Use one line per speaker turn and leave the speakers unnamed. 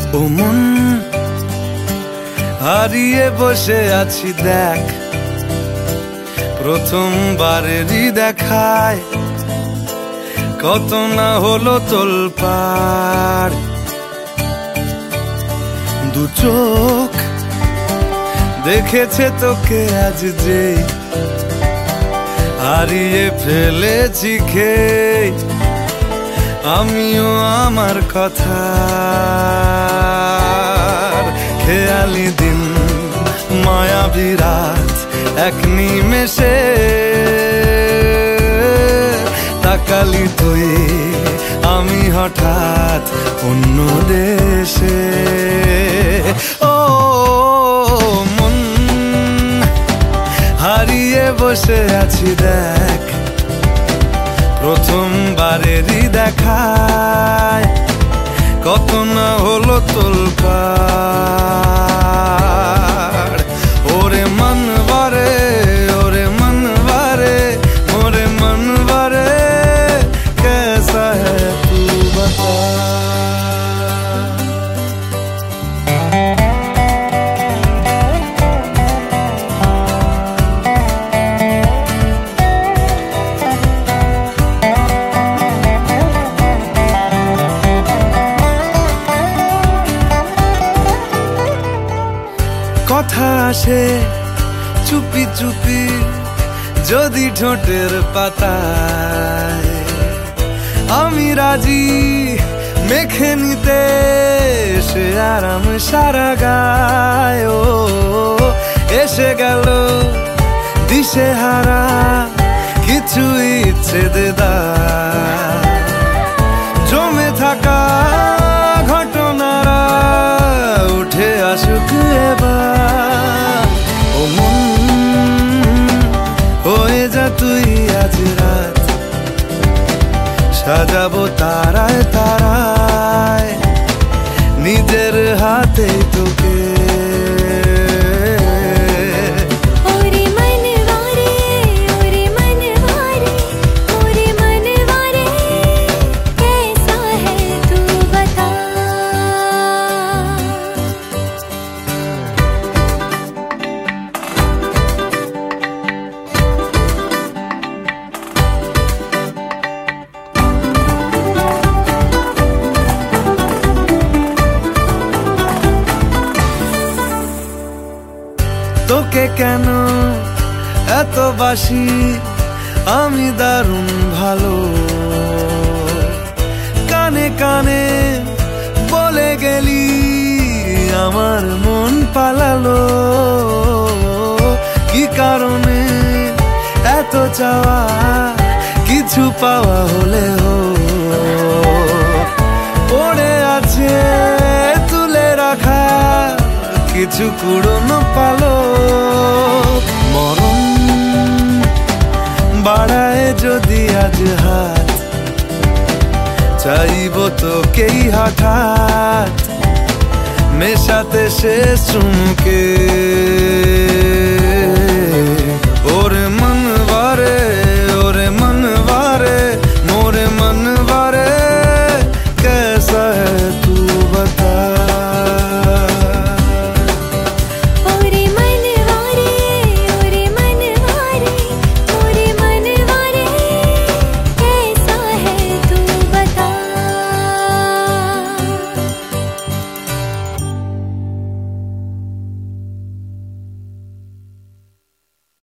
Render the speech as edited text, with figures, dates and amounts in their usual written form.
ও মন হারিয়ে বসে আছি দেখ, প্রথমবারেরই দেখায় কত না হলো তোলপাড়। দু চোখ দেখেছে তোকে আজ যে, হারিয়ে ফেলেছি খেয়ে আমিও আমার কথা। খেয়ালি দিন মায়াবী রাত এক নিমেষে, তাকালি তুই আমি হঠাৎ অন্য দেশে। ও মন হারিয়ে বসে আছি দেখ, প্রথমবারেরই দেখায় কত না হলো তোলপাড়। ওরে মনবারে, ওরে মনবারে, ওরে মনবারে, कैसा है तू बता। কথা আসে চুপি চুপি যদি ঠোঁটের পাতায়, আমি রাজি মেখে নিতে সে আরাম সারা গায়। ও এসে গেল দিশে হারা কিছু ইচ্ছে দেদার, জমে থাকা ঘটনারা উঠে আসুক এবার। ও মন হয়ে যা তুই আজ রাত, সাজাবো তারায় তারায় নিজের হাতে তোকে। তোকে কেন এত বাসি আমি দারুণ ভালো, কানে কানে বলে গেলি আমার মন পালালো। কি কারণে এত চাওয়া কিছু পাওয়া হলেও পড়ে আছে তুলে রাখা কিছু কুড়নো পালো। মরণ বাড়ায় যদি আজ হাত, চাইব তোকেই হঠাৎ মেশাতে শেষ চুমুকে।